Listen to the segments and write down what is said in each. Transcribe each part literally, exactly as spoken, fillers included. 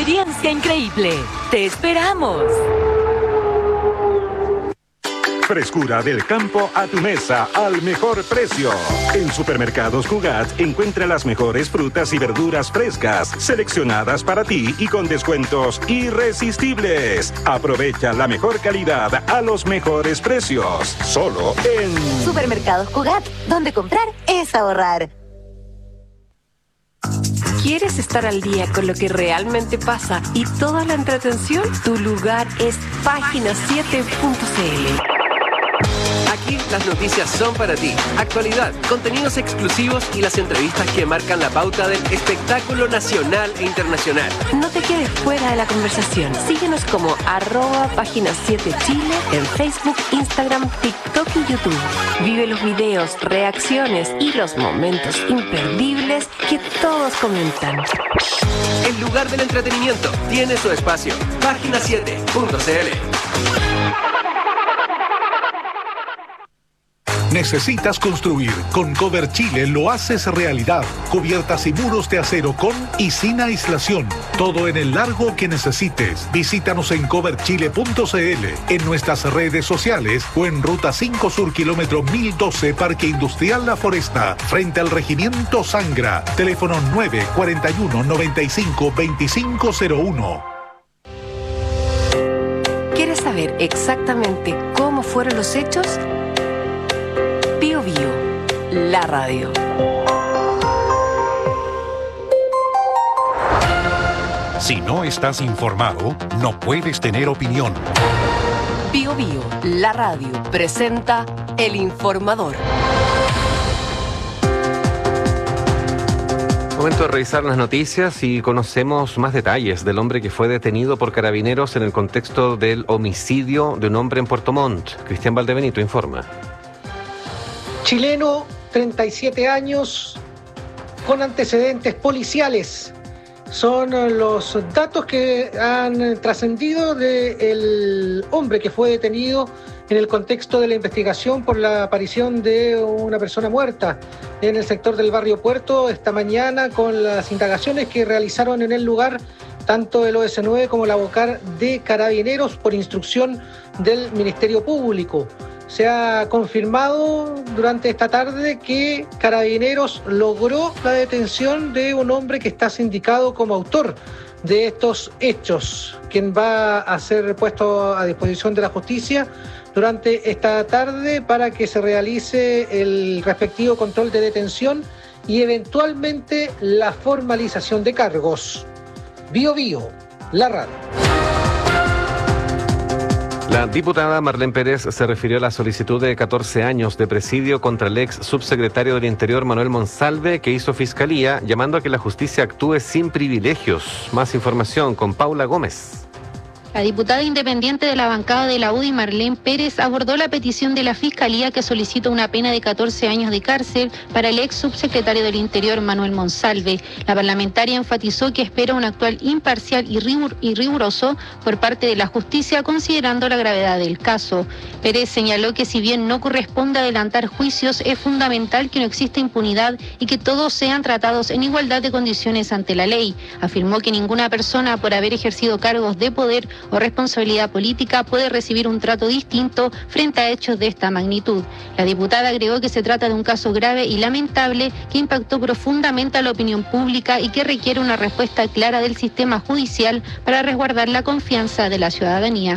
experiencia increíble. ¡Te esperamos! Frescura del campo a tu mesa al mejor precio. En Supermercados Cugat encuentra las mejores frutas y verduras frescas, seleccionadas para ti y con descuentos irresistibles. Aprovecha la mejor calidad a los mejores precios. Solo en Supermercados Cugat, donde comprar es ahorrar. ¿Quieres estar al día con lo que realmente pasa y toda la entretención? Tu lugar es página siete punto c l. Aquí las noticias son para ti. Actualidad, contenidos exclusivos y las entrevistas que marcan la pauta del espectáculo nacional e internacional. No te quedes fuera de la conversación. Síguenos como arroba página siete Chile en Facebook, Instagram, TikTok y YouTube. Vive los videos, reacciones y los momentos imperdibles que todos comentan. El lugar del entretenimiento tiene su espacio. página siete punto c l. ¿Necesitas construir? Con Cover Chile lo haces realidad. Cubiertas y muros de acero con y sin aislación. Todo en el largo que necesites. Visítanos en cover chile punto c l, en nuestras redes sociales o en Ruta cinco Sur, kilómetro mil doce, Parque Industrial La Foresta, frente al Regimiento Sangra. Teléfono nueve cuatro uno, noventa y cinco, veinticinco cero uno. ¿Quieres saber exactamente cómo fueron los hechos? Bio Bio, la radio. Si no estás informado, no puedes tener opinión. Bio Bio, la radio, presenta El Informador. Momento de revisar las noticias y conocemos más detalles del hombre que fue detenido por carabineros en el contexto del homicidio de un hombre en Puerto Montt. Cristian Valdebenito informa. Chileno, treinta y siete años, con antecedentes policiales. Son los datos que han trascendido del hombre que fue detenido en el contexto de la investigación por la aparición de una persona muerta en el sector del barrio Puerto esta mañana, con las indagaciones que realizaron en el lugar tanto el O S nueve como la vocal de Carabineros por instrucción del Ministerio Público. Se ha confirmado durante esta tarde que Carabineros logró la detención de un hombre que está sindicado como autor de estos hechos, quien va a ser puesto a disposición de la justicia durante esta tarde para que se realice el respectivo control de detención y eventualmente la formalización de cargos. Bio Bio, la radio. La diputada Marlene Pérez se refirió a la solicitud de catorce años de presidio contra el ex subsecretario del Interior Manuel Monsalve que hizo Fiscalía, llamando a que la justicia actúe sin privilegios. Más información con Paula Gómez. La diputada independiente de la bancada de la U D I, Marlene Pérez, abordó la petición de la Fiscalía que solicita una pena de catorce años de cárcel para el ex subsecretario del Interior, Manuel Monsalve. La parlamentaria enfatizó que espera un actual imparcial y, rigur- y riguroso por parte de la justicia, considerando la gravedad del caso. Pérez señaló que si bien no corresponde adelantar juicios, es fundamental que no exista impunidad y que todos sean tratados en igualdad de condiciones ante la ley. Afirmó que ninguna persona, por haber ejercido cargos de poder o responsabilidad política, puede recibir un trato distinto frente a hechos de esta magnitud. La diputada agregó que se trata de un caso grave y lamentable que impactó profundamente a la opinión pública y que requiere una respuesta clara del sistema judicial para resguardar la confianza de la ciudadanía.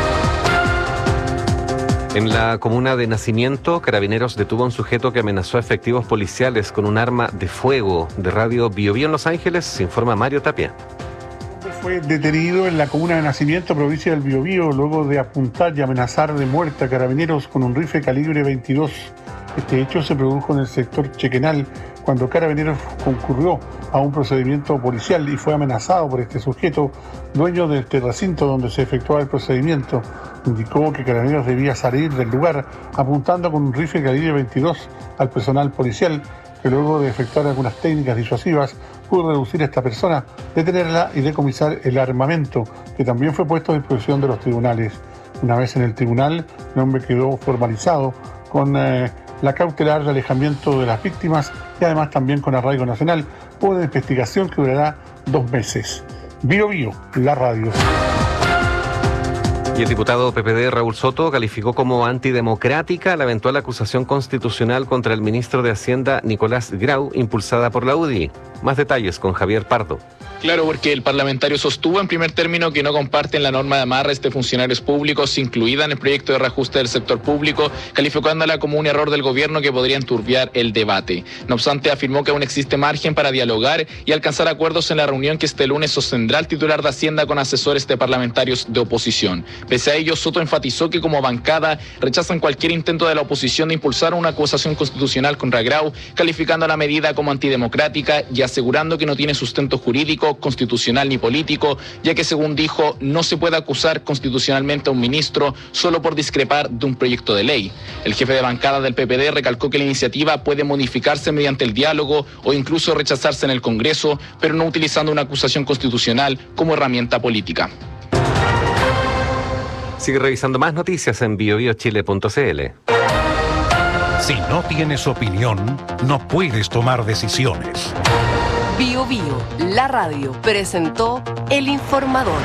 En la comuna de Nacimiento, Carabineros detuvo a un sujeto que amenazó a efectivos policiales con un arma de fuego. De Radio Bio Bio en Los Ángeles, se informa Mario Tapia. Fue detenido en la comuna de Nacimiento, provincia del Biobío, luego de apuntar y amenazar de muerte a carabineros con un rifle calibre veintidós. Este hecho se produjo en el sector Chequenal, cuando Carabineros concurrió a un procedimiento policial y fue amenazado por este sujeto, dueño del recinto donde se efectuaba el procedimiento. Indicó que Carabineros debía salir del lugar apuntando con un rifle calibre veintidós al personal policial, que luego de efectuar algunas técnicas disuasivas pudo reducir a esta persona, detenerla y decomisar el armamento, que también fue puesto a disposición de los tribunales. Una vez en el tribunal, el hombre quedó formalizado con eh, la cautelar de alejamiento de las víctimas y además también con arraigo nacional por una investigación que durará dos meses. Bio Bio, la radio. Y el diputado P P D Raúl Soto calificó como antidemocrática la eventual acusación constitucional contra el ministro de Hacienda Nicolás Grau, impulsada por la U D I. Más detalles con Javier Pardo. Claro, porque el parlamentario sostuvo en primer término que no comparten la norma de amarres de funcionarios públicos incluida en el proyecto de reajuste del sector público, calificándola como un error del gobierno que podría enturbiar el debate. No obstante, afirmó que aún existe margen para dialogar y alcanzar acuerdos en la reunión que este lunes sostendrá el titular de Hacienda con asesores de parlamentarios de oposición. Pese a ello, Soto enfatizó que como bancada rechazan cualquier intento de la oposición de impulsar una acusación constitucional contra Grau, calificando la medida como antidemocrática y asegurando que no tiene sustento jurídico, constitucional ni político, ya que según dijo, no se puede acusar constitucionalmente a un ministro solo por discrepar de un proyecto de ley. El jefe de bancada del P P D recalcó que la iniciativa puede modificarse mediante el diálogo o incluso rechazarse en el Congreso, pero no utilizando una acusación constitucional como herramienta política. Sigue revisando más noticias en bio bio chile punto c l. Si no tienes opinión, no puedes tomar decisiones. Bio Bio, la radio, presentó El Informador.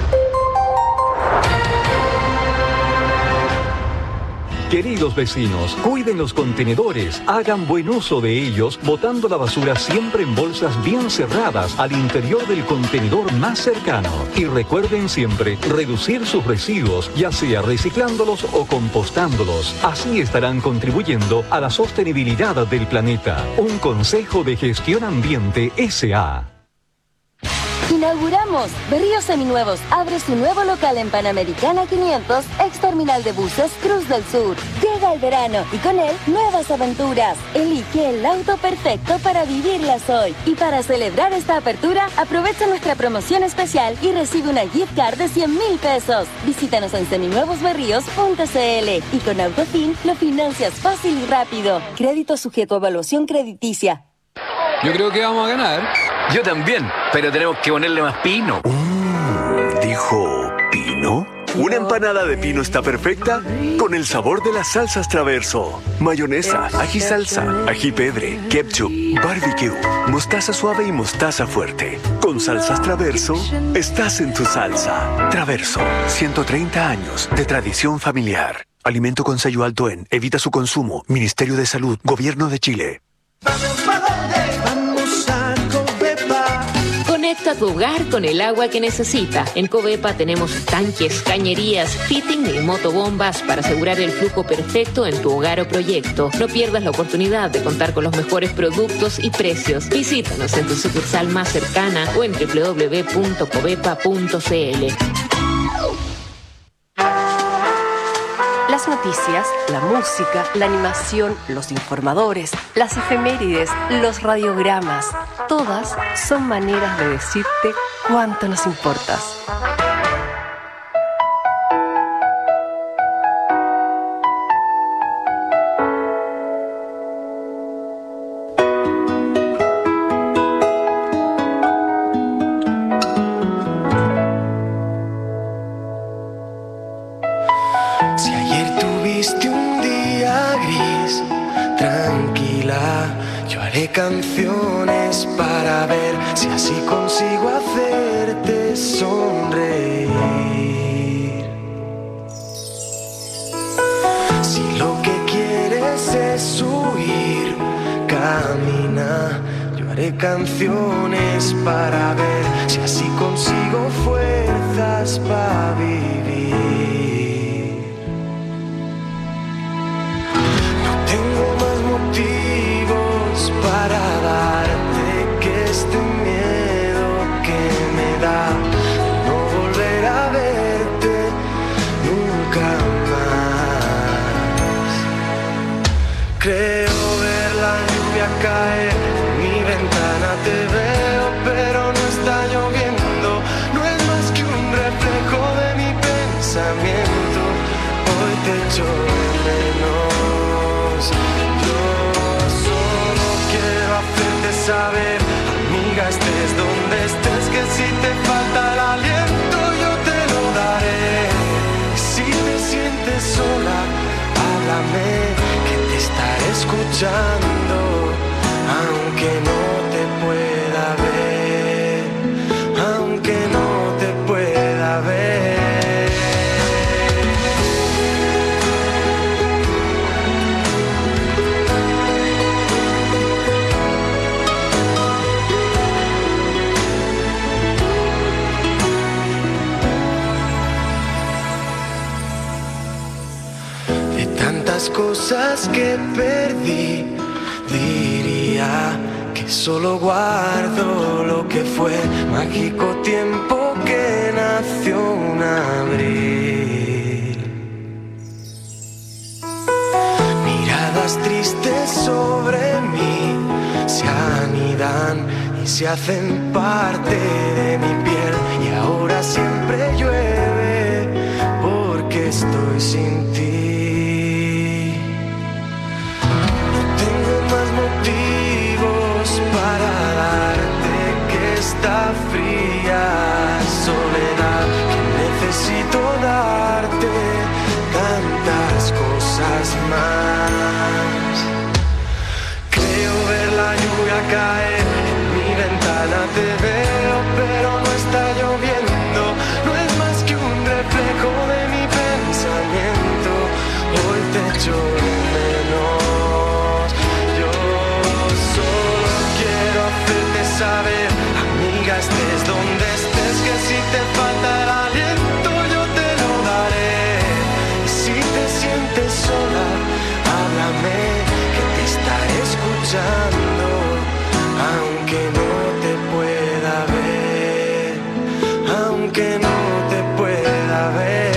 Queridos vecinos, cuiden los contenedores, hagan buen uso de ellos, botando la basura siempre en bolsas bien cerradas al interior del contenedor más cercano. Y recuerden siempre reducir sus residuos, ya sea reciclándolos o compostándolos. Así estarán contribuyendo a la sostenibilidad del planeta. Un consejo de Gestión Ambiente S A Inauguramos Berríos Seminuevos. Abre su nuevo local en Panamericana quinientos, ex terminal de buses Cruz del Sur. Llega el verano y con él nuevas aventuras. Elige el auto perfecto para vivirlas hoy. Y para celebrar esta apertura, aprovecha nuestra promoción especial y recibe una gift card de cien mil pesos. Visítanos en seminuevos berríos punto c l y con Autofin lo financias fácil y rápido. Crédito sujeto a evaluación crediticia. Yo creo que vamos a ganar. Yo también, pero tenemos que ponerle más pino. Mm, ¿dijo pino? Una empanada de pino está perfecta con el sabor de las salsas Traverso. Mayonesa, ají salsa, ají pedre, ketchup, barbecue, mostaza suave y mostaza fuerte. Con salsas Traverso, estás en tu salsa. Traverso, ciento treinta años de tradición familiar. Alimento con sello alto en Evita su consumo. Ministerio de Salud, Gobierno de Chile. Conecta tu hogar con el agua que necesita. En Covepa tenemos tanques, cañerías, fitting y motobombas para asegurar el flujo perfecto en tu hogar o proyecto. No pierdas la oportunidad de contar con los mejores productos y precios. Visítanos en tu sucursal más cercana o en doble u doble u doble u punto covepa punto c l. Las noticias, la música, la animación, los informadores, las efemérides, los radiogramas, todas son maneras de decirte cuánto nos importas. Canciones para ver si así consigo hacerte sonreír. Si lo que quieres es huir, camina. Yo haré canciones para ver si así consigo fuerzas para vivir. No tengo más motivos para darte que este miedo que me da no volver a verte nunca más. Creo ver la lluvia caer en mi ventana, te veo pero no está lloviendo, no es más que un reflejo de mi pensamiento. Hoy te echo de menos. Saber, amiga, estés donde estés, que si te falta el aliento yo te lo daré. Si te sientes sola, háblame, que te estaré escuchando, aunque no te pueda ver, aunque las cosas que perdí, diría que solo guardo lo que fue. Mágico tiempo que nació un abril. Miradas tristes sobre mí se anidan y se hacen parte de mi piel. Y ahora siempre llueve porque estoy sin ti. No tengo más motivos para darte que esta fría soledad, que necesito darte tantas cosas más. Creo ver la lluvia caer en mi ventana, te veo pero no está lloviendo. No es más que un reflejo de mi pensamiento. Hoy te echo de menos. Yo solo quiero hacerte saber, amiga, estés donde estés, que si te falta el aliento yo te lo daré. Y si te sientes sola, háblame, que te estaré escuchando, aunque no te pueda ver, aunque no te pueda ver.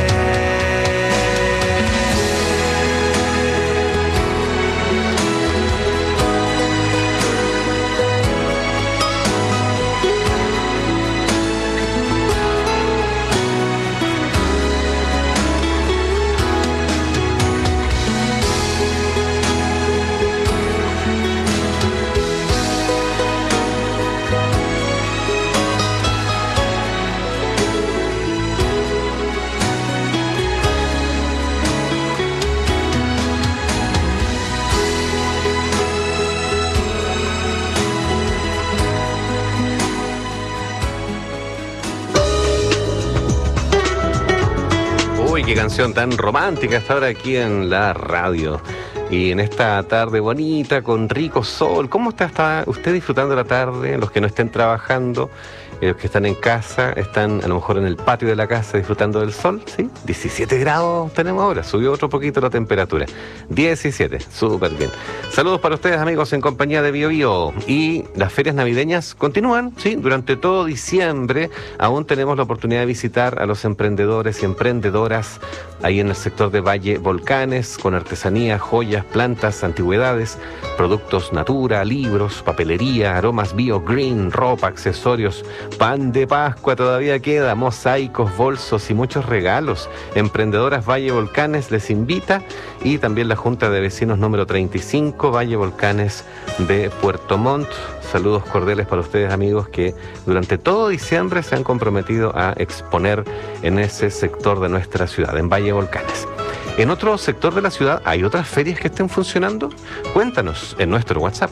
Uy, qué canción tan romántica hasta ahora aquí en la radio. Y en esta tarde bonita, con rico sol. ¿Cómo está, está usted disfrutando la tarde? Los que no estén trabajando, eh, los que están en casa, están a lo mejor en el patio de la casa disfrutando del sol, ¿sí? diecisiete grados tenemos ahora, subió otro poquito la temperatura. diecisiete, súper bien. Saludos para ustedes, amigos, en compañía de Bio Bio. Y las ferias navideñas continúan, ¿sí? Durante todo diciembre aún tenemos la oportunidad de visitar a los emprendedores y emprendedoras ahí en el sector de Valle Volcanes, con artesanía, joyas, plantas, antigüedades, productos natura, libros, papelería, aromas bio, green, ropa, accesorios, pan de Pascua todavía queda, mosaicos, bolsos y muchos regalos. Emprendedoras Valle Volcanes les invita, y también la Junta de Vecinos número treinta y cinco, Valle Volcanes de Puerto Montt. Saludos cordiales para ustedes, amigos, que durante todo diciembre se han comprometido a exponer en ese sector de nuestra ciudad, en Valle Volcanes. ¿En otro sector de la ciudad hay otras ferias que estén funcionando? Cuéntanos en nuestro WhatsApp.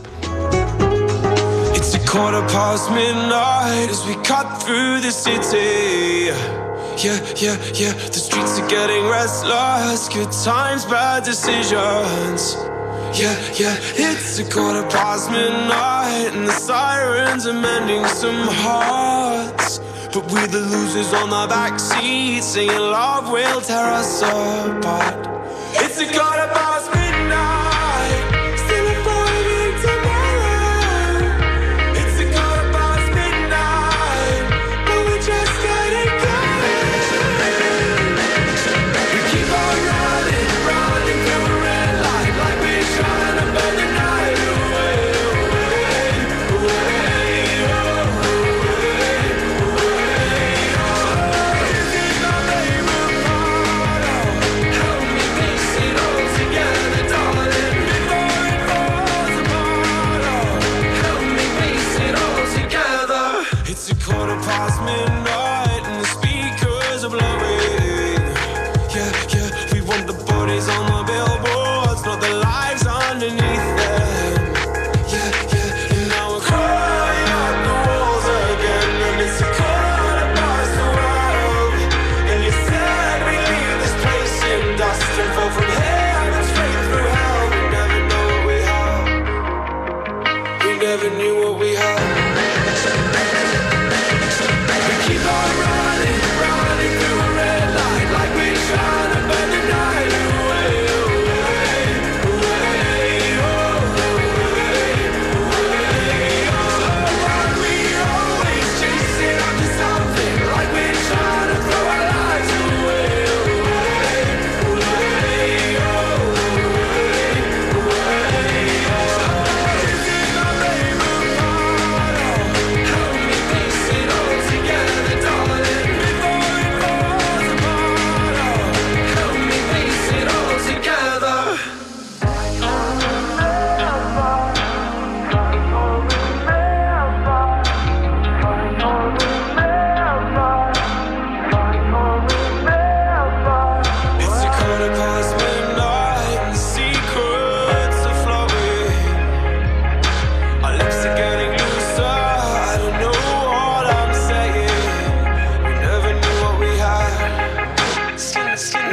It's a quarter past midnight as we cut through the city. Yeah, yeah, yeah, the streets are getting restless. Good times, bad decisions. Yeah, yeah, it's a quarter past midnight and the sirens are mending some hearts. But we're the losers on the backseat, singing love will tear us apart. It's a quarter past midnight, still a fighting tomorrow. It's a quarter past midnight, but we're just getting going. We keep on running, running through a red light, like we're trying to burn the night away, away, away, away, away. Is it my name of Help me face it all.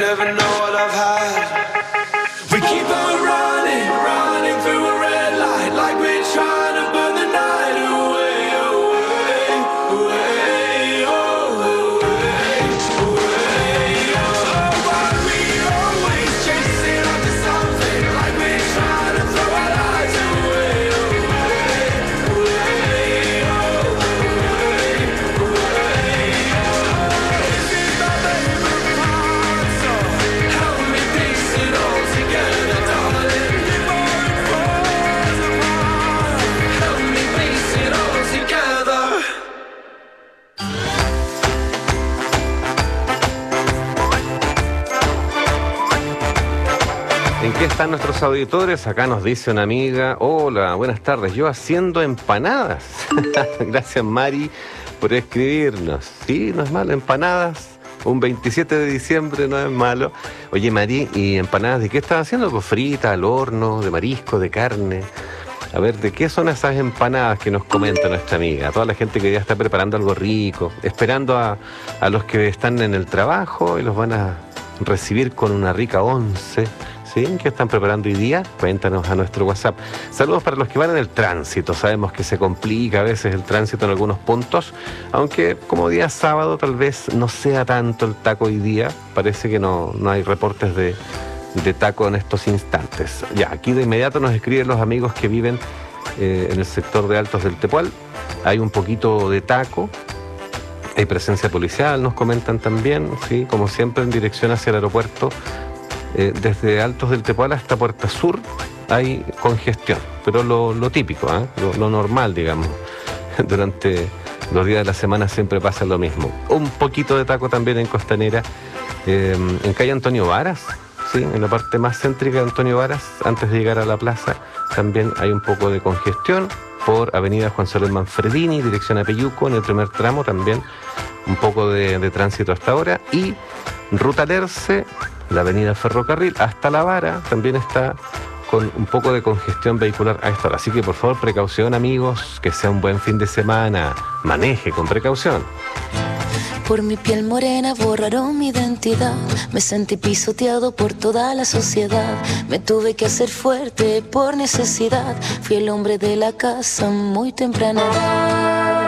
never know what I've had. We keep on running, running through a red light, like we're trying to burn the night away, away, away, oh, away, away, oh. But we always chasing after something, like we're trying to throw our lives away, away, away, oh, away, away, oh. This is my favorite part, so help me piece it all together, darling. Before it falls apart, help me piece it all together. ¿En qué están nuestros auditores? Acá nos dice una amiga, hola, buenas tardes, yo haciendo empanadas. Gracias, Mari, por escribirnos. Sí, no es malo, empanadas. Un veintisiete de diciembre no es malo. Oye, Mari, ¿y empanadas de qué estás haciendo? ¿Pues fritas, al horno, de marisco, de carne? A ver, ¿de qué son esas empanadas que nos comenta nuestra amiga? Toda la gente que ya está preparando algo rico, esperando a, a los que están en el trabajo y los van a recibir con una rica once. ¿Sí? ¿Qué están preparando hoy día? Cuéntanos a nuestro WhatsApp. Saludos para los que van en el tránsito. Sabemos que se complica a veces el tránsito en algunos puntos, aunque como día sábado tal vez no sea tanto el taco hoy día. Parece que no, no hay reportes de, de taco en estos instantes. Ya, aquí de inmediato nos escriben los amigos que viven eh, en el sector de Altos del Tepual. Hay un poquito de taco. Hay presencia policial, nos comentan también, ¿sí? Como siempre en dirección hacia el aeropuerto. Eh, desde Altos del Tepual hasta Puerta Sur hay congestión, pero lo, lo típico, ¿eh? lo, lo normal, digamos. Durante los días de la semana siempre pasa lo mismo. Un poquito de taco también en Costanera, eh, en calle Antonio Varas, ¿sí? En la parte más céntrica de Antonio Varas, antes de llegar a la plaza, también hay un poco de congestión. Por avenida Juan Soler Manfredini, dirección a Peyuco, en el primer tramo también un poco de, de tránsito hasta ahora. Y ruta Lerce, la avenida Ferrocarril hasta La Vara, también está con un poco de congestión vehicular a esta hora. Así que por favor, precaución, amigos, que sea un buen fin de semana. Maneje con precaución. Por mi piel morena borraron mi identidad. Me sentí pisoteado por toda la sociedad. Me tuve que hacer fuerte por necesidad. Fui el hombre de la casa muy temprana edad.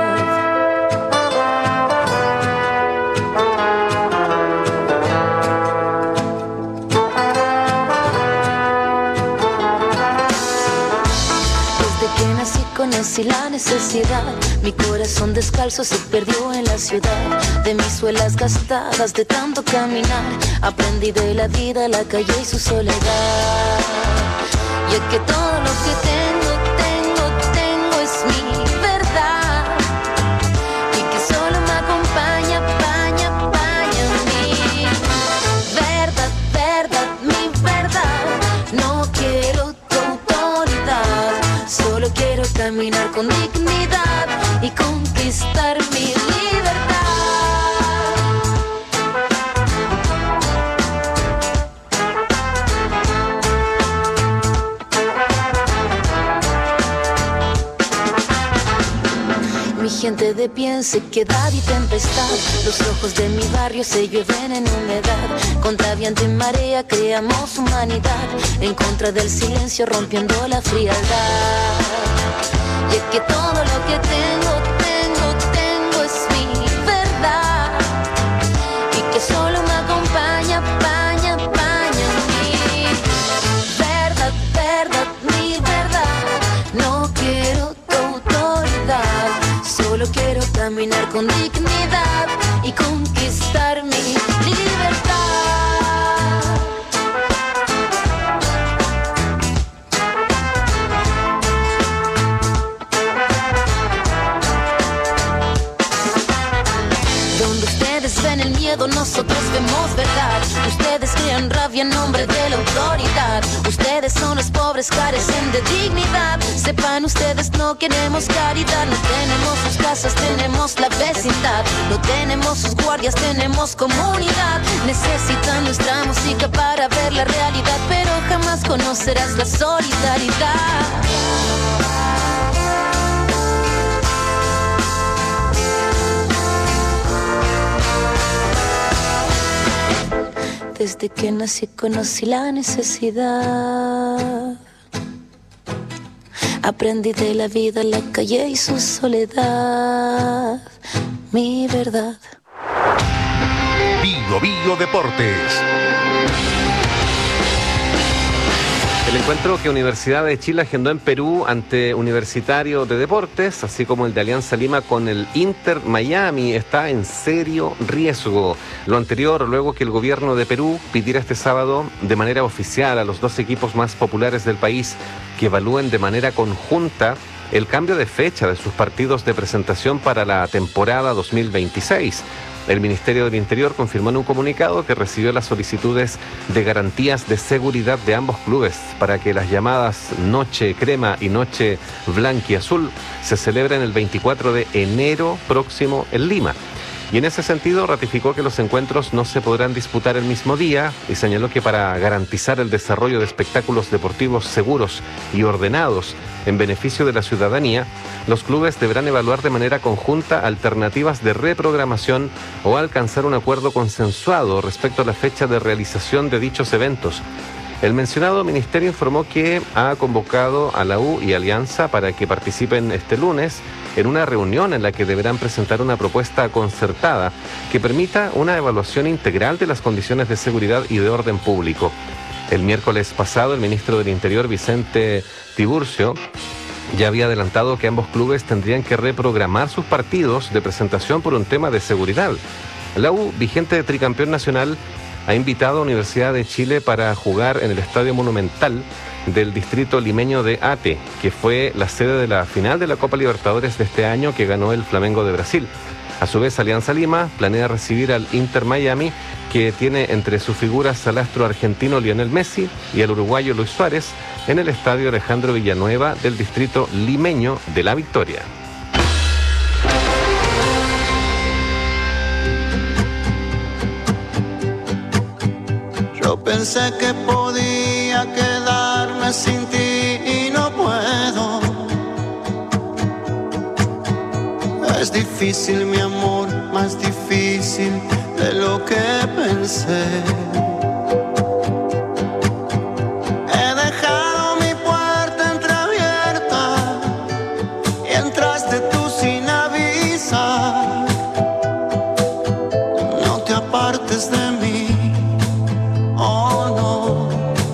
Conocí la necesidad, mi corazón descalzo se perdió en la ciudad. De mis suelas gastadas de tanto caminar, aprendí de la vida, la calle y su soledad. Y es que todo lo que tengo, tengo, tengo es mi verdad. Y que solo me acompaña, paña, paña mi verdad, verdad, mi verdad. No quiero tu autoridad, solo quiero caminar con dignidad y conquistar mi libertad. Mi gente de bien, sequedad y tempestad. Los ojos de mi barrio se llueven en humedad. Contra viento y marea creamos humanidad. En contra del silencio rompiendo la frialdad. Y es que todo lo que tengo, tengo, tengo es mi verdad. Y que solo me acompaña, paña, paña mi verdad, verdad, mi verdad. No quiero tu autoridad, solo quiero caminar con dignidad y conquistar mi libertad. Ven el miedo, nosotros vemos verdad. Ustedes crean rabia en nombre de la autoridad. Ustedes son los pobres, carecen de dignidad. Sepan ustedes, no queremos caridad. No tenemos sus casas, tenemos la vecindad. No tenemos sus guardias, tenemos comunidad. Necesitan nuestra música para ver la realidad, pero jamás conocerás la solidaridad. Desde que nací conocí la necesidad. Aprendí de la vida, la calle y su soledad. Mi verdad. Bio Bio Deportes. El encuentro que Universidad de Chile agendó en Perú ante Universitario de Deportes, así como el de Alianza Lima con el Inter Miami, está en serio riesgo. Lo anterior, luego que el gobierno de Perú pidiera este sábado de manera oficial a los dos equipos más populares del país que evalúen de manera conjunta el cambio de fecha de sus partidos de presentación para la temporada dos mil veintiséis. El Ministerio del Interior confirmó en un comunicado que recibió las solicitudes de garantías de seguridad de ambos clubes para que las llamadas Noche Crema y Noche Blanquiazul se celebren el veinticuatro de enero próximo en Lima. Y en ese sentido ratificó que los encuentros no se podrán disputar el mismo día y señaló que para garantizar el desarrollo de espectáculos deportivos seguros y ordenados en beneficio de la ciudadanía, los clubes deberán evaluar de manera conjunta alternativas de reprogramación o alcanzar un acuerdo consensuado respecto a la fecha de realización de dichos eventos. El mencionado ministerio informó que ha convocado a la U y Alianza para que participen este lunes en una reunión en la que deberán presentar una propuesta concertada que permita una evaluación integral de las condiciones de seguridad y de orden público. El miércoles pasado, el ministro del Interior, Vicente Tiburcio, ya había adelantado que ambos clubes tendrían que reprogramar sus partidos de presentación por un tema de seguridad. La U, vigente tricampeón nacional, ha invitado a Universidad de Chile para jugar en el Estadio Monumental del distrito limeño de Ate, que fue la sede de la final de la Copa Libertadores de este año que ganó el Flamengo de Brasil. A su vez, Alianza Lima planea recibir al Inter Miami, que tiene entre sus figuras al astro argentino Lionel Messi y al uruguayo Luis Suárez, en el Estadio Alejandro Villanueva del distrito limeño de La Victoria. Yo pensé que podía quedarme sin ti y no puedo. Es difícil, mi amor, más difícil de lo que pensé. He dejado mi puerta entreabierta y entraste tú sin avisar. No te apartes de mí. Oh, no.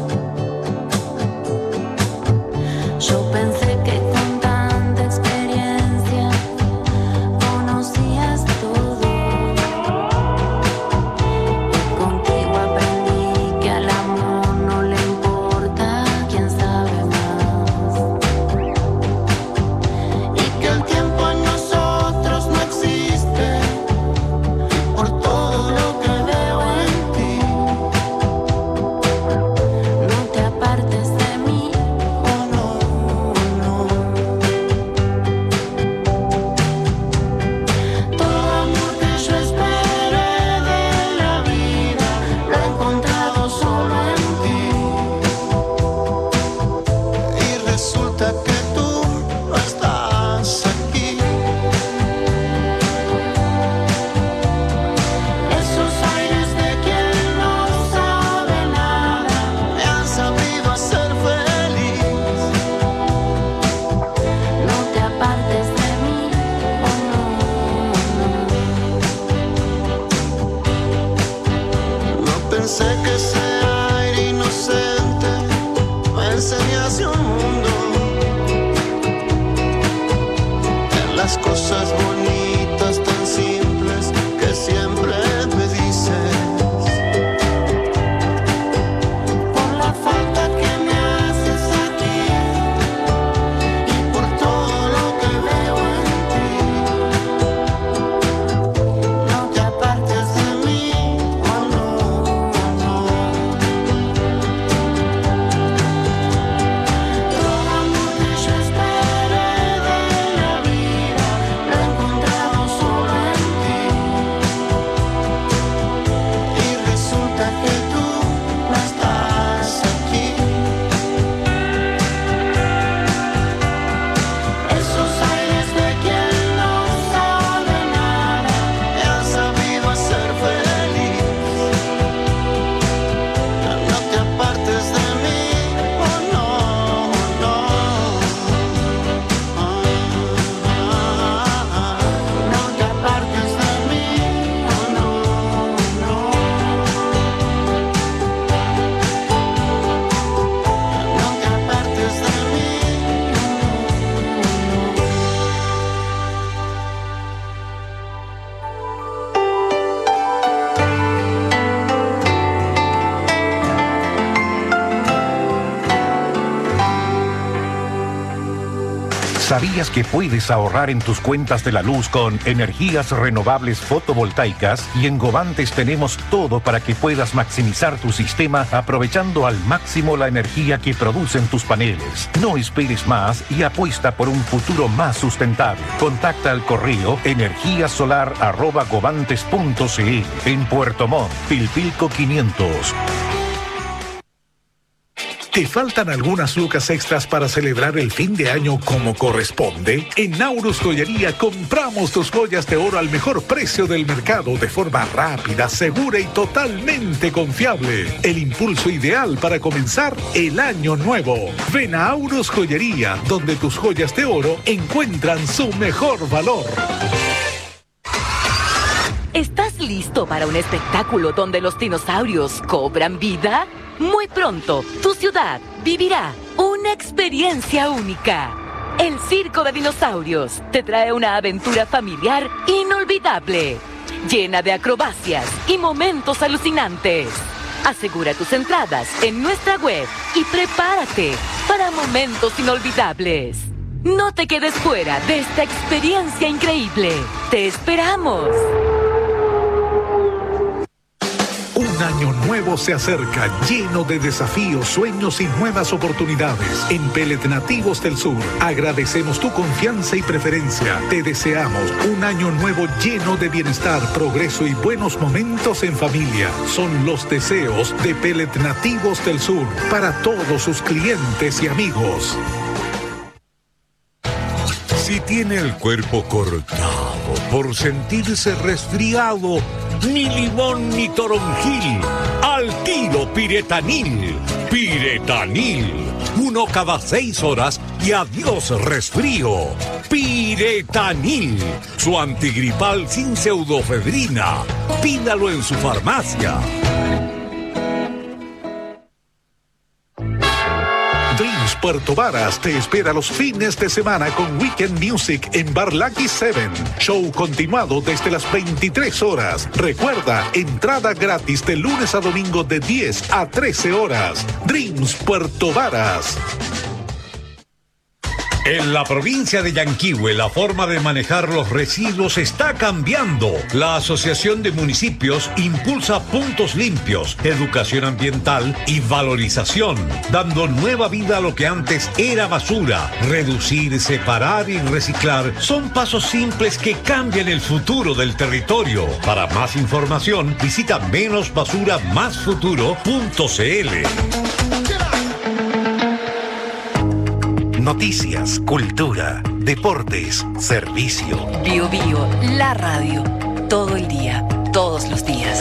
Yo pensé que con tanta experiencia conocías todo. Y contigo aprendí que al amor no le importa quién sabe más. Y que el tiempo en nosotros no existe por todo lo que veo en ti. No te apartes de mí. Oh, no, no. Todo amor que yo esperé de la vida lo he encontrado solo en ti. Y resulta que tú no estás aquí. Esos aires de quien no sabe nada me han sabido hacer feliz. No te apartes de mí. Oh, no, No pensé que ese aire inocente me enseñase un mundo en las cosas bonitas tan simples que siempre me dices. Por la falta que me haces aquí y por todo lo que veo en ti. No te apartes de mí. Oh, no, no. ¿Sabías que puedes ahorrar en tus cuentas de la luz con energías renovables fotovoltaicas? Y en Govantes tenemos todo para que puedas maximizar tu sistema aprovechando al máximo la energía que producen tus paneles. No esperes más y apuesta por un futuro más sustentable. Contacta al correo energíasolar arroba govantes punto c l. En Puerto Montt, Pilpilco quinientos. ¿Te faltan algunas lucas extras para celebrar el fin de año como corresponde? En Naurus Joyería compramos tus joyas de oro al mejor precio del mercado de forma rápida, segura y totalmente confiable. El impulso ideal para comenzar el año nuevo. Ven a Naurus Joyería, donde tus joyas de oro encuentran su mejor valor. ¿Estás listo para un espectáculo donde los dinosaurios cobran vida? Muy pronto, tu ciudad vivirá una experiencia única. El Circo de Dinosaurios te trae una aventura familiar inolvidable, llena de acrobacias y momentos alucinantes. Asegura tus entradas en nuestra web y prepárate para momentos inolvidables. No te quedes fuera de esta experiencia increíble. ¡Te esperamos! Un año nuevo se acerca, lleno de desafíos, sueños y nuevas oportunidades. En Pellet Nativos del Sur, agradecemos tu confianza y preferencia. Te deseamos un año nuevo lleno de bienestar, progreso y buenos momentos en familia. Son los deseos de Pellet Nativos del Sur para todos sus clientes y amigos. Si tiene el cuerpo cortado por sentirse resfriado, ni limón ni toronjil, al tiro Piretanil. Piretanil, uno cada seis horas y adiós resfrío. Piretanil, su antigripal sin pseudofedrina. Pídalo en su farmacia. Dreams Puerto Varas te espera los fines de semana con Weekend Music en Bar Lucky Seven. Show continuado desde las veintitrés horas. Recuerda, entrada gratis de lunes a domingo de diez a trece horas. Dreams Puerto Varas. En la provincia de Yanquihue, la forma de manejar los residuos está cambiando. La Asociación de Municipios impulsa puntos limpios, educación ambiental y valorización, dando nueva vida a lo que antes era basura. Reducir, separar y reciclar son pasos simples que cambian el futuro del territorio. Para más información, visita menos basura más futuro punto c l. Noticias, cultura, deportes, servicio. Bio Bio, la radio. Todo el día, todos los días.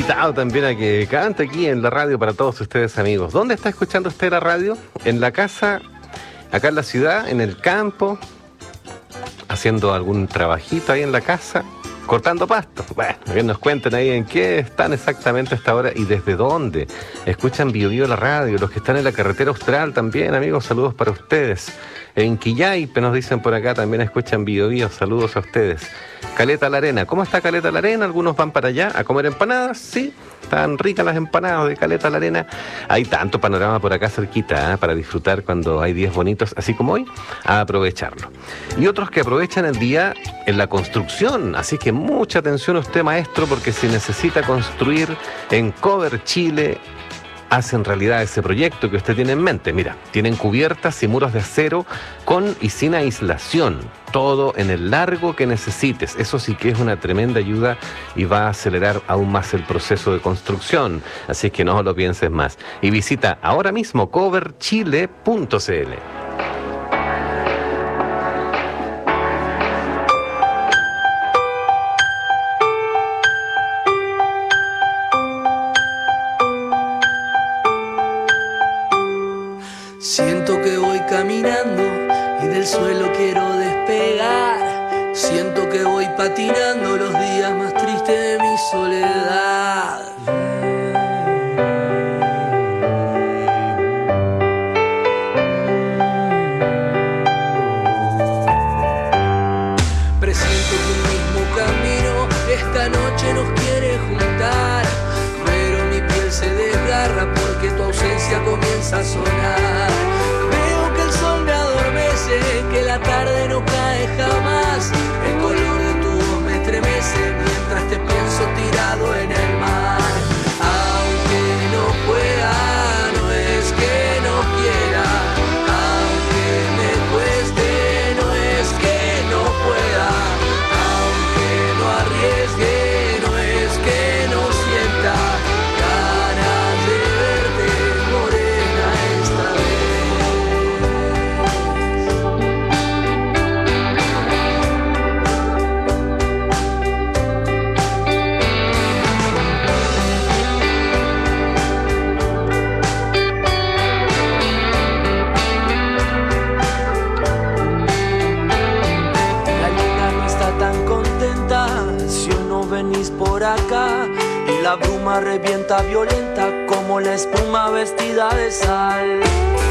invitado también a que cante aquí en la radio para todos ustedes, amigos. ¿Dónde está escuchando usted la radio? ¿En la casa? ¿Acá en la ciudad? ¿En el campo? ¿Haciendo algún trabajito ahí en la casa? ¿Cortando pasto? Bueno, que nos cuenten ahí en qué están exactamente a esta hora y desde dónde. Escuchan Bio Bio la radio, los que están en la carretera austral también, amigos, saludos para ustedes. En Quillaipe nos dicen por acá, también escuchan Bio Bio, saludos a ustedes. Caleta la Arena, ¿cómo está Caleta la Arena? Algunos van para allá a comer empanadas, sí, están ricas las empanadas de Caleta la Arena. Hay tanto panorama por acá cerquita, ¿eh? Para disfrutar cuando hay días bonitos, así como hoy, a aprovecharlo. Y otros que aprovechan el día en la construcción, así que mucha atención a usted, maestro, porque si necesita construir en Cover Chile, hacen realidad ese proyecto que usted tiene en mente. Mira, tienen cubiertas y muros de acero con y sin aislación. Todo en el largo que necesites. Eso sí que es una tremenda ayuda y va a acelerar aún más el proceso de construcción. Así que no lo pienses más. Y visita ahora mismo cover chile punto c l. Siento que voy caminando y del suelo quiero despegar. Siento que voy patinando los días más tristes de mi soledad. Presiento que un mismo camino esta noche nos quiere juntar, pero mi piel se desgarra porque tu ausencia comienza a sonar. Veo que el sol me adormece, que la tarde no cae jamás. El color de tu voz me estremece mientras te pienso tirado en el mar. Aunque no pueda, no es que no quiera. Aunque me cueste, no es que no pueda. Aunque no arriesgue, no es que no sienta ganas de verte, morena, esta vez. La luna no está tan contenta si hoy no venís por acá, y la bruma revienta violenta como la espuma vestida de sal.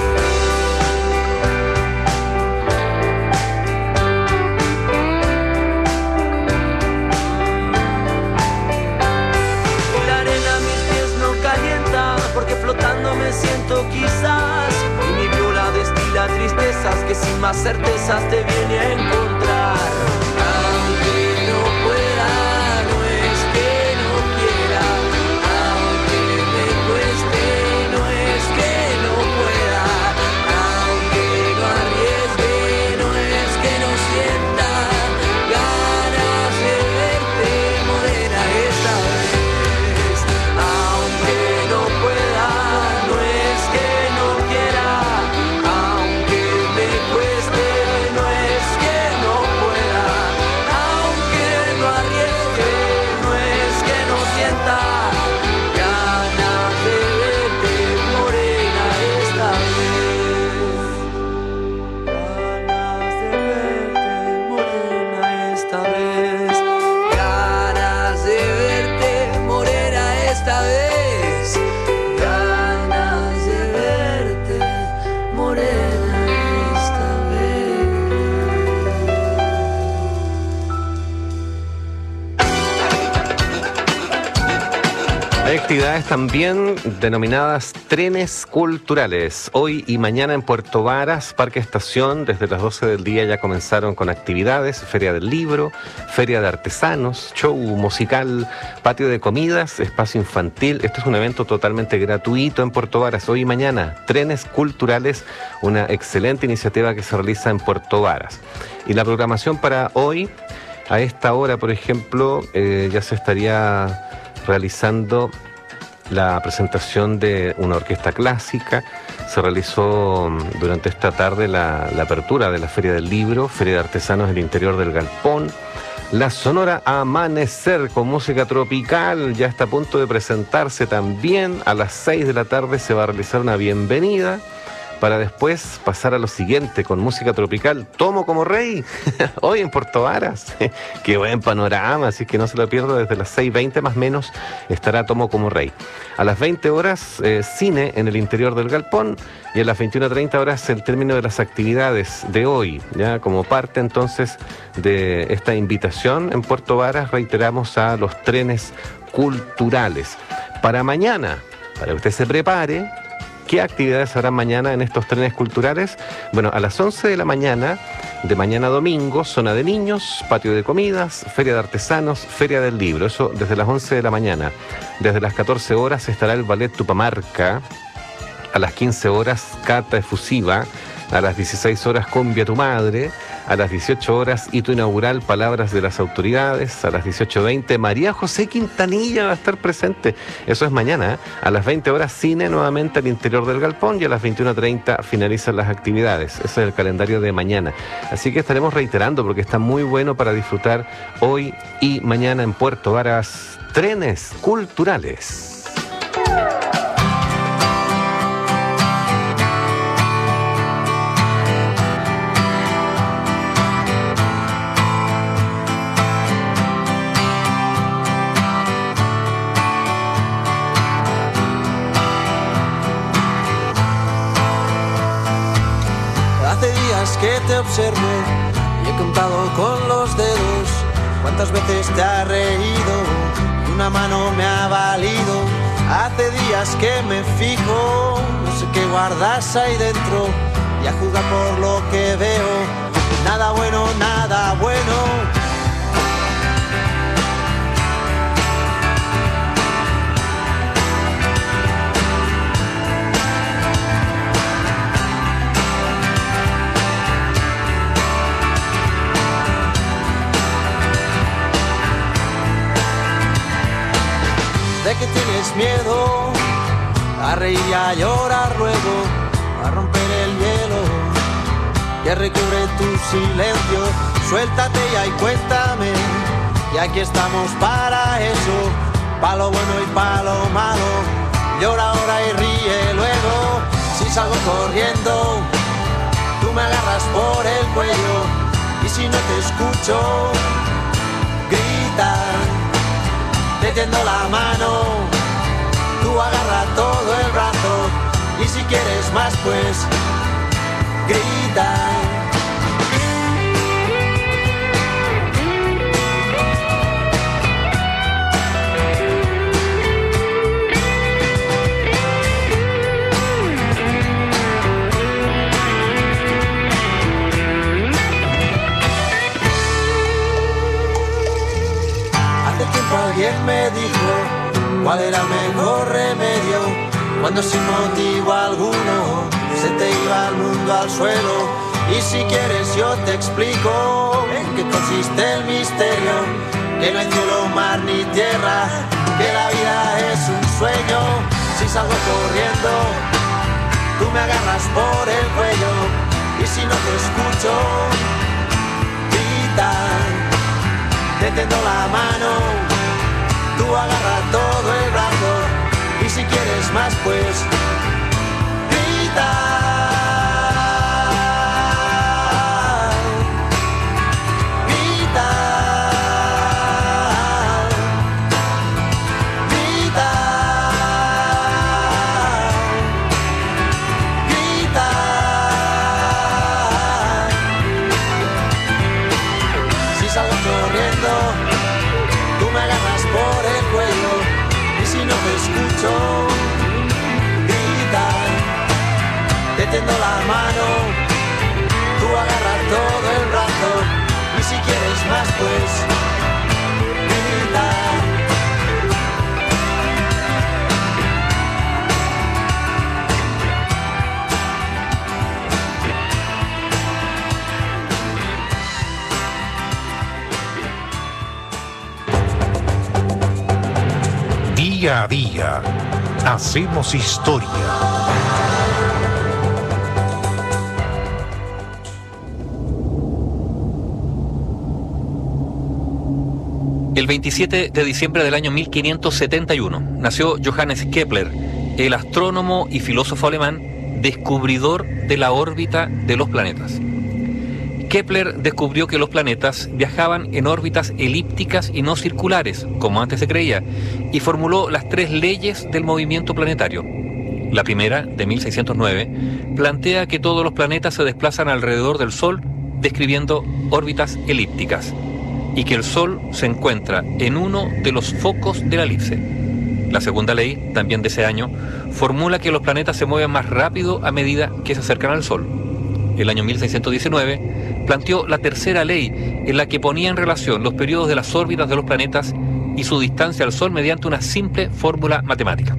Y la arena mis pies no calienta porque flotando me siento quizás, y mi viola destila tristezas que sin más certezas te viene a encontrar. Aunque no pueda, no es que no quiera. Aunque me cueste, no es que no pueda. Aunque no arriesgue, no es que no sienta ganas de verte, morena, esta vez. Aunque no pueda, no es que no quiera. Aunque me cueste, no es que no pueda. Aunque no arriesgue, no es que no sienta ganas de verte, morena, esta vez. Ganas de verte, morena, esta vez. Ganas de verte, morena, esta vez. Hay actividades también denominadas trenes culturales. Hoy y mañana en Puerto Varas, Parque Estación, desde las doce del día ya comenzaron con actividades, Feria del Libro, Feria de Artesanos, show musical, patio de comidas, espacio infantil. Esto es un evento totalmente gratuito en Puerto Varas. Hoy y mañana, trenes culturales, una excelente iniciativa que se realiza en Puerto Varas. Y la programación para hoy, a esta hora, por ejemplo, eh, ya se estaría realizando la presentación de una orquesta clásica. Se realizó durante esta tarde la, la apertura de la Feria del Libro, Feria de Artesanos del interior del Galpón. La Sonora Amanecer con música tropical ya está a punto de presentarse también. A las seis de la tarde se va a realizar una bienvenida para después pasar a lo siguiente con música tropical. Tomo como rey, hoy en Puerto Varas. Qué buen panorama, así que no se lo pierda. Desde las seis veinte más o menos estará Tomo como rey. A las veinte horas, eh, cine en el interior del galpón, y a las veintiuna treinta horas el término de las actividades de hoy. Ya como parte entonces de esta invitación en Puerto Varas, reiteramos a los trenes culturales. Para mañana, para que usted se prepare, ¿qué actividades habrá mañana en estos trenes culturales? Bueno, a las once de la mañana, de mañana a domingo, zona de niños, patio de comidas, feria de artesanos, feria del libro. Eso desde las once de la mañana. Desde las catorce horas estará el ballet Tupamarca. A las quince horas, cata efusiva. A las dieciséis horas, Cumbia tu madre. A las dieciocho horas, hito inaugural, palabras de las autoridades. A las dieciocho veinte, María José Quintanilla va a estar presente. Eso es mañana, ¿eh? A las veinte horas, cine nuevamente al interior del galpón, y a las veintiuna treinta finalizan las actividades. Ese es el calendario de mañana. Así que estaremos reiterando porque está muy bueno para disfrutar hoy y mañana en Puerto Varas. Trenes culturales. Que te observo y he contado con los dedos cuántas veces te has reído y una mano me ha valido. Hace días que me fijo, no sé qué guardas ahí dentro, y a juzgar por lo que veo, nada bueno, nada bueno. De que tienes miedo a reír y a llorar luego, a romper el hielo que recubre tu silencio. Suéltate ya y cuéntame, y aquí estamos para eso, pa' lo bueno y pa' lo malo. Llora ahora y ríe luego. Si salgo corriendo, tú me agarras por el cuello, y si no te escucho, grita. Te tiendo la mano, tú agarra todo el brazo, y si quieres más pues grita. Alguien me dijo cuál era el mejor remedio cuando sin motivo alguno se te iba el mundo al suelo. Y si quieres yo te explico en qué consiste el misterio, que no hay cielo, mar ni tierra, que la vida es un sueño. Si salgo corriendo, tú me agarras por el cuello, y si no te escucho, grita. Te tiendo la mano, tú agarra todo el brazo, y si quieres más pues grita. Tiendo la mano, tú agarra todo el brazo, y si quieres más pues grita. Día a día, hacemos historia. El veintisiete de diciembre del año mil quinientos setenta y uno nació Johannes Kepler, el astrónomo y filósofo alemán descubridor de la órbita de los planetas. Kepler descubrió que los planetas viajaban en órbitas elípticas y no circulares, como antes se creía, y formuló las tres leyes del movimiento planetario. La primera, de mil seiscientos nueve, plantea que todos los planetas se desplazan alrededor del Sol, describiendo órbitas elípticas, y que el Sol se encuentra en uno de los focos de la elipse. La segunda ley, también de ese año, formula que los planetas se mueven más rápido a medida que se acercan al Sol. El año mil seiscientos diecinueve planteó la tercera ley, en la que ponía en relación los periodos de las órbitas de los planetas y su distancia al Sol mediante una simple fórmula matemática.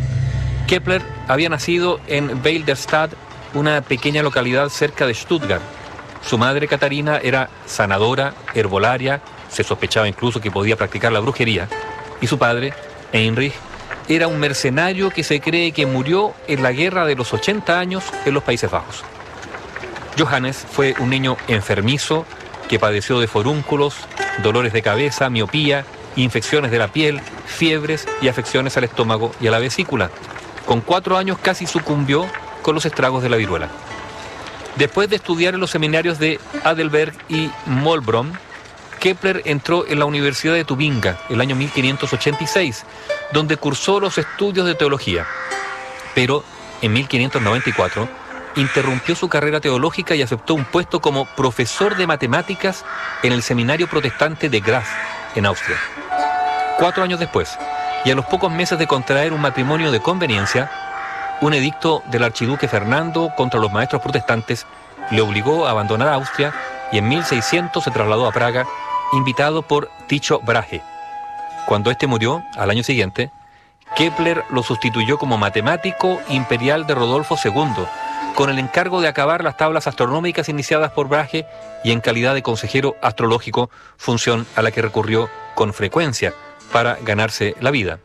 Kepler había nacido en Weilderstadt, una pequeña localidad cerca de Stuttgart. Su madre, Catarina, era sanadora, herbolaria, se sospechaba incluso que podía practicar la brujería, y su padre, Heinrich, era un mercenario que se cree que murió en la guerra de los ochenta años en los Países Bajos. Johannes fue un niño enfermizo que padeció de forúnculos, dolores de cabeza, miopía, infecciones de la piel, fiebres y afecciones al estómago y a la vesícula. Con cuatro años casi sucumbió con los estragos de la viruela. Después de estudiar en los seminarios de Heidelberg y Mollbrunn, Kepler entró en la Universidad de Tubinga el año mil quinientos ochenta y seis, donde cursó los estudios de teología. Pero en mil quinientos noventa y cuatro interrumpió su carrera teológica y aceptó un puesto como profesor de matemáticas en el seminario protestante de Graz, en Austria. Cuatro años después, y a los pocos meses de contraer un matrimonio de conveniencia, un edicto del archiduque Fernando contra los maestros protestantes le obligó a abandonar Austria y en mil seiscientos se trasladó a Praga, invitado por Tycho Brahe. Cuando este murió, al año siguiente, Kepler lo sustituyó como matemático imperial de Rodolfo segundo, con el encargo de acabar las tablas astronómicas iniciadas por Brahe y en calidad de consejero astrológico, función a la que recurrió con frecuencia para ganarse la vida.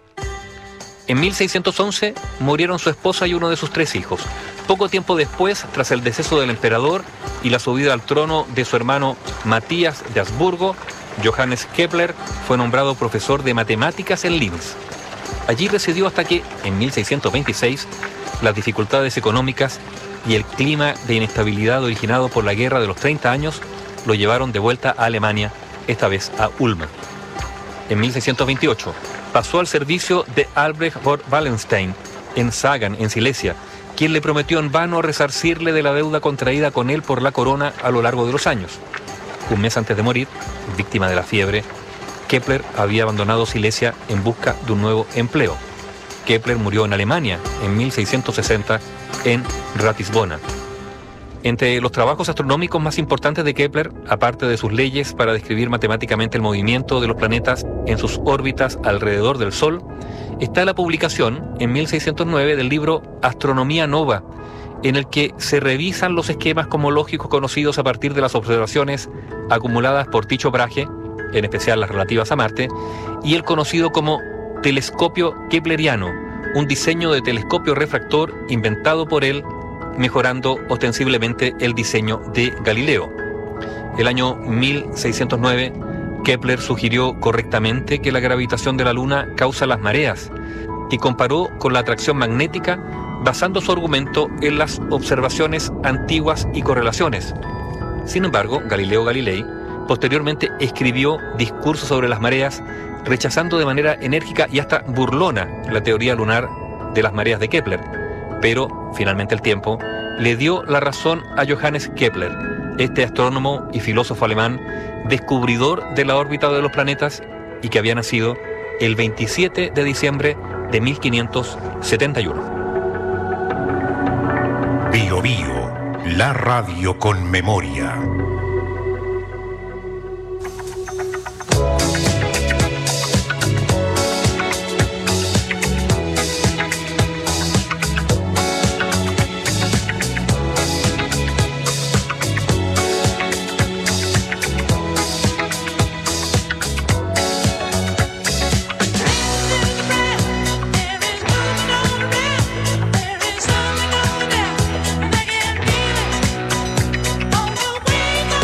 En mil seiscientos once murieron su esposa y uno de sus tres hijos. Poco tiempo después, tras el deceso del emperador y la subida al trono de su hermano Matías de Habsburgo, Johannes Kepler fue nombrado profesor de matemáticas en Linz. Allí residió hasta que, en mil seiscientos veintiséis, las dificultades económicas y el clima de inestabilidad originado por la Guerra de los treinta años lo llevaron de vuelta a Alemania, esta vez a Ulm. En mil seiscientos veintiocho pasó al servicio de Albrecht von Wallenstein en Sagan, en Silesia, quien le prometió en vano resarcirle de la deuda contraída con él por la corona a lo largo de los años. Un mes antes de morir, víctima de la fiebre, Kepler había abandonado Silesia en busca de un nuevo empleo. Kepler murió en Alemania en mil seiscientos sesenta en Ratisbona. Entre los trabajos astronómicos más importantes de Kepler, aparte de sus leyes para describir matemáticamente el movimiento de los planetas en sus órbitas alrededor del Sol, está la publicación en mil seiscientos nueve del libro Astronomía Nova, en el que se revisan los esquemas cosmológicos conocidos a partir de las observaciones acumuladas por Tycho Brahe, en especial las relativas a Marte, y el conocido como telescopio kepleriano, un diseño de telescopio refractor inventado por él, mejorando ostensiblemente el diseño de Galileo. El año mil seiscientos nueve, Kepler sugirió correctamente que la gravitación de la Luna causa las mareas y comparó con la atracción magnética basando su argumento en las observaciones antiguas y correlaciones. Sin embargo, Galileo Galilei posteriormente escribió discursos sobre las mareas, rechazando de manera enérgica y hasta burlona la teoría lunar de las mareas de Kepler. Pero, finalmente el tiempo, le dio la razón a Johannes Kepler, este astrónomo y filósofo alemán, descubridor de la órbita de los planetas y que había nacido el veintisiete de diciembre de mil quinientos setenta y uno. Bio Bio, la radio con memoria. We're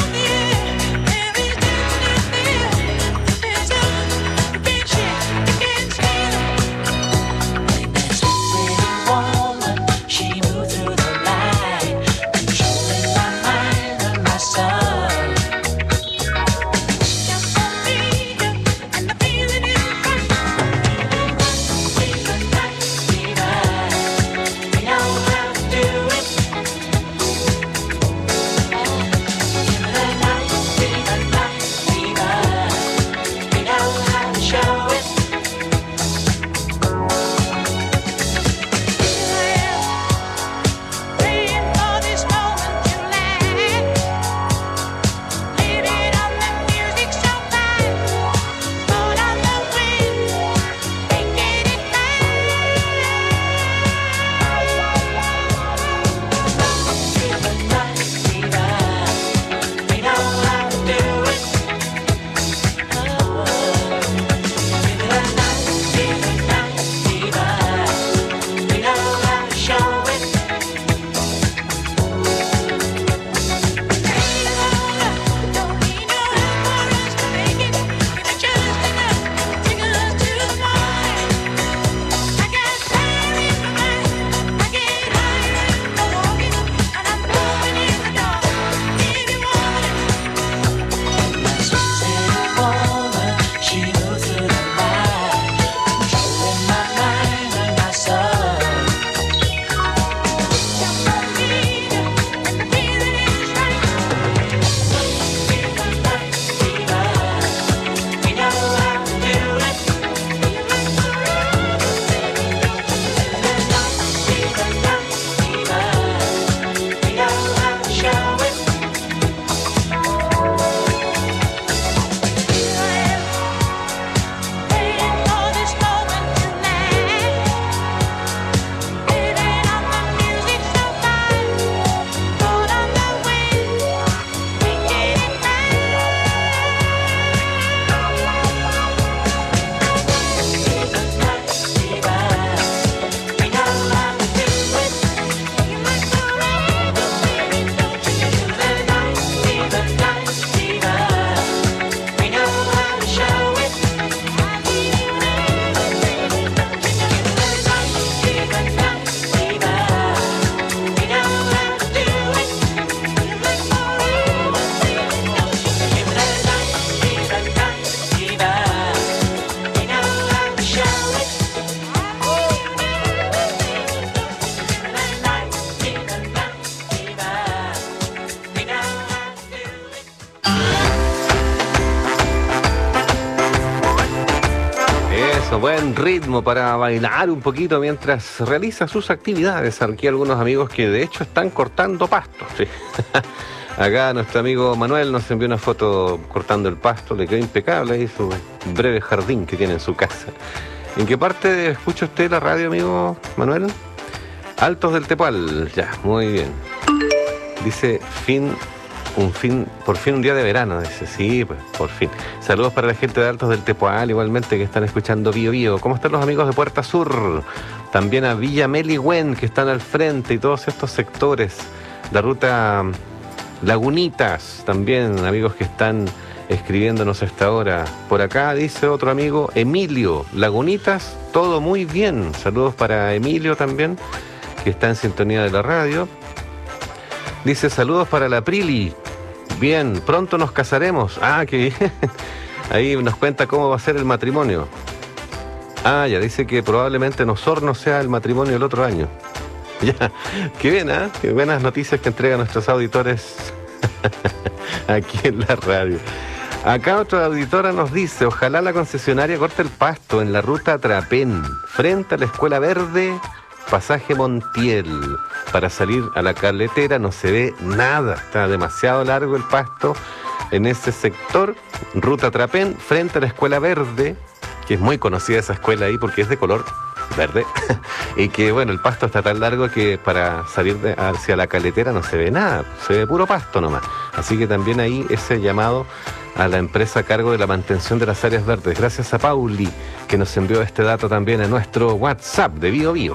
buen ritmo para bailar un poquito mientras realiza sus actividades. Aquí algunos amigos que de hecho están cortando pasto. Sí. Acá nuestro amigo Manuel nos envió una foto cortando el pasto, le quedó impecable ahí su breve jardín que tiene en su casa. ¿En qué parte escucha usted la radio, amigo Manuel? Altos del Tepual, ya, muy bien. Dice fin, un fin, por fin un día de verano, dice, sí, pues, por fin. Saludos para la gente de Altos del Tepual, igualmente, que están escuchando Bio Bio. ¿Cómo están los amigos de Puerta Sur? También a Villa Meligüen, que están al frente, y todos estos sectores. La ruta Lagunitas, también, amigos que están escribiéndonos a esta hora. Por acá dice otro amigo, Emilio, Lagunitas, todo muy bien. Saludos para Emilio también, que está en sintonía de la radio. Dice, saludos para la Prili. Bien, pronto nos casaremos. Ah, que bien. Ahí nos cuenta cómo va a ser el matrimonio. Ah, ya dice que probablemente en Osorno sea el matrimonio el otro año. Ya, qué bien, ¿eh? Qué buenas noticias que entregan nuestros auditores aquí en la radio. Acá otra auditora nos dice, ojalá la concesionaria corte el pasto en la ruta Trapén, frente a la Escuela Verde, pasaje Montiel. Para salir a la carretera no se ve nada, está demasiado largo el pasto en ese sector. Ruta Trapén, frente a la Escuela Verde, que es muy conocida esa escuela ahí porque es de color verde, y que bueno, el pasto está tan largo que para salir de, hacia la carretera no se ve nada, se ve puro pasto nomás. Así que también ahí ese llamado a la empresa a cargo de la mantención de las áreas verdes. Gracias a Pauli, que nos envió este dato también a nuestro WhatsApp de Bio Bio.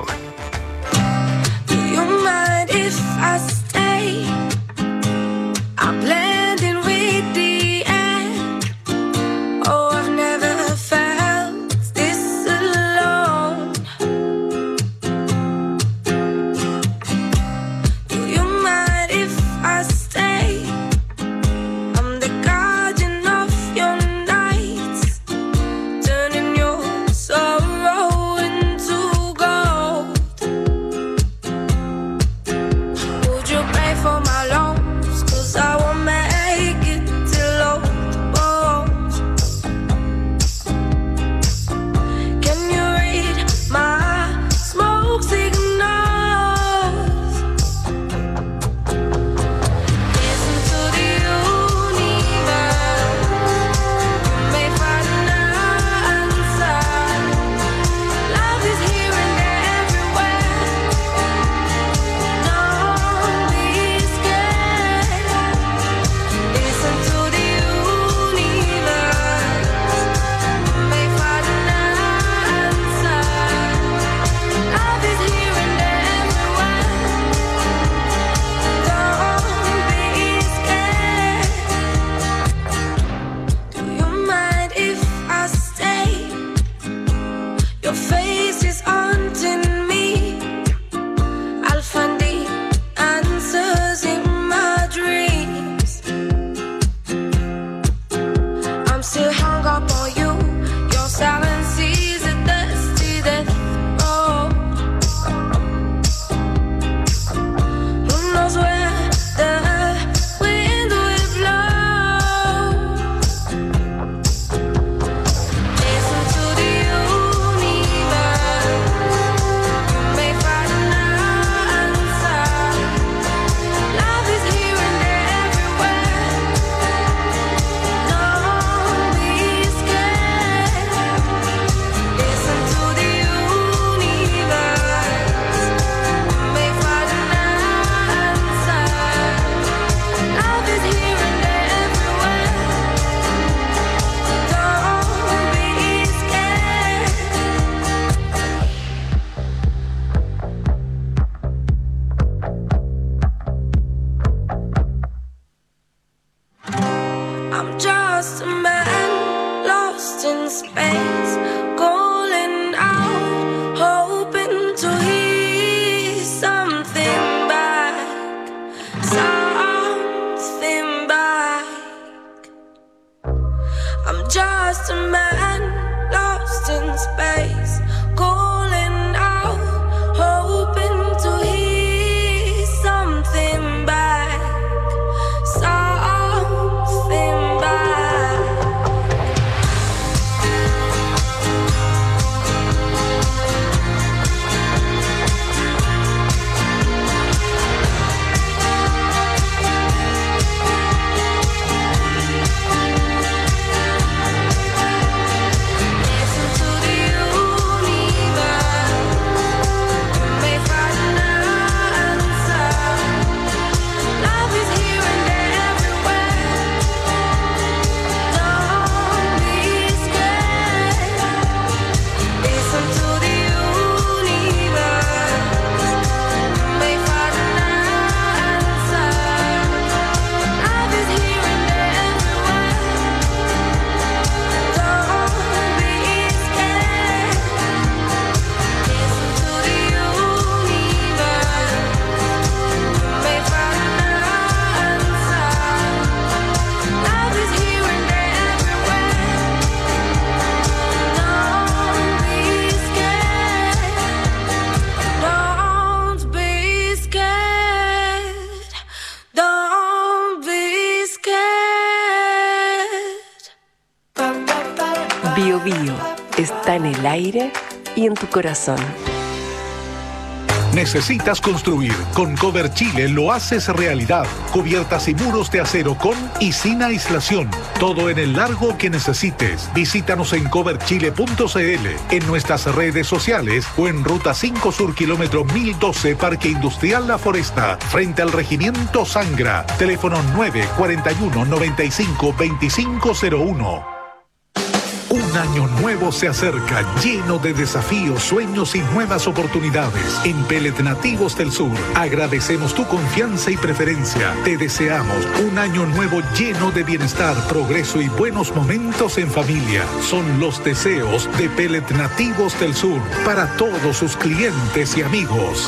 Biobío está en el aire y en tu corazón. ¿Necesitas construir? Con Cover Chile lo haces realidad. Cubiertas y muros de acero con y sin aislación. Todo en el largo que necesites. Visítanos en cover chile punto c l, en nuestras redes sociales o en Ruta cinco Sur, kilómetro mil doce, Parque Industrial La Foresta, frente al Regimiento Sangra. Teléfono nueve cuatro uno, noventa y cinco, veinticinco cero uno. Un año nuevo se acerca, lleno de desafíos, sueños y nuevas oportunidades. En Pellet Nativos del Sur, agradecemos tu confianza y preferencia. Te deseamos un año nuevo lleno de bienestar, progreso y buenos momentos en familia. Son los deseos de Pellet Nativos del Sur para todos sus clientes y amigos.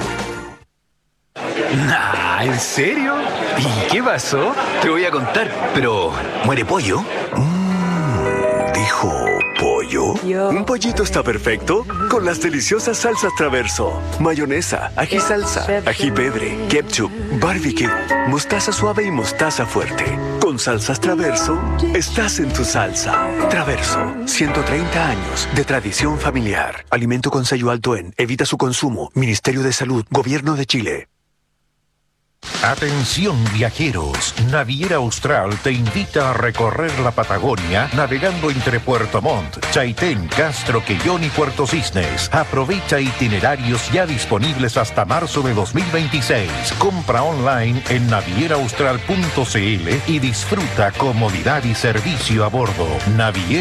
Nah, ¿en serio? ¿Y qué pasó? Te voy a contar, pero ¿muere pollo? ¿Dijo pollo? Yo. ¿Un pollito está perfecto? Con las deliciosas salsas Traverso. Mayonesa, ají salsa, ají pebre, ketchup, barbecue, mostaza suave y mostaza fuerte. Con salsas Traverso, estás en tu salsa. Traverso, ciento treinta años de tradición familiar. Alimento con sello alto en. Evita su consumo. Ministerio de Salud, Gobierno de Chile. Atención viajeros, Naviera Austral te invita a recorrer la Patagonia navegando entre Puerto Montt, Chaitén, Castro, Quellón y Puerto Cisnes. Aprovecha itinerarios ya disponibles hasta marzo de dos mil veintiséis. Compra online en naviera austral punto c l y disfruta comodidad y servicio a bordo. Naviera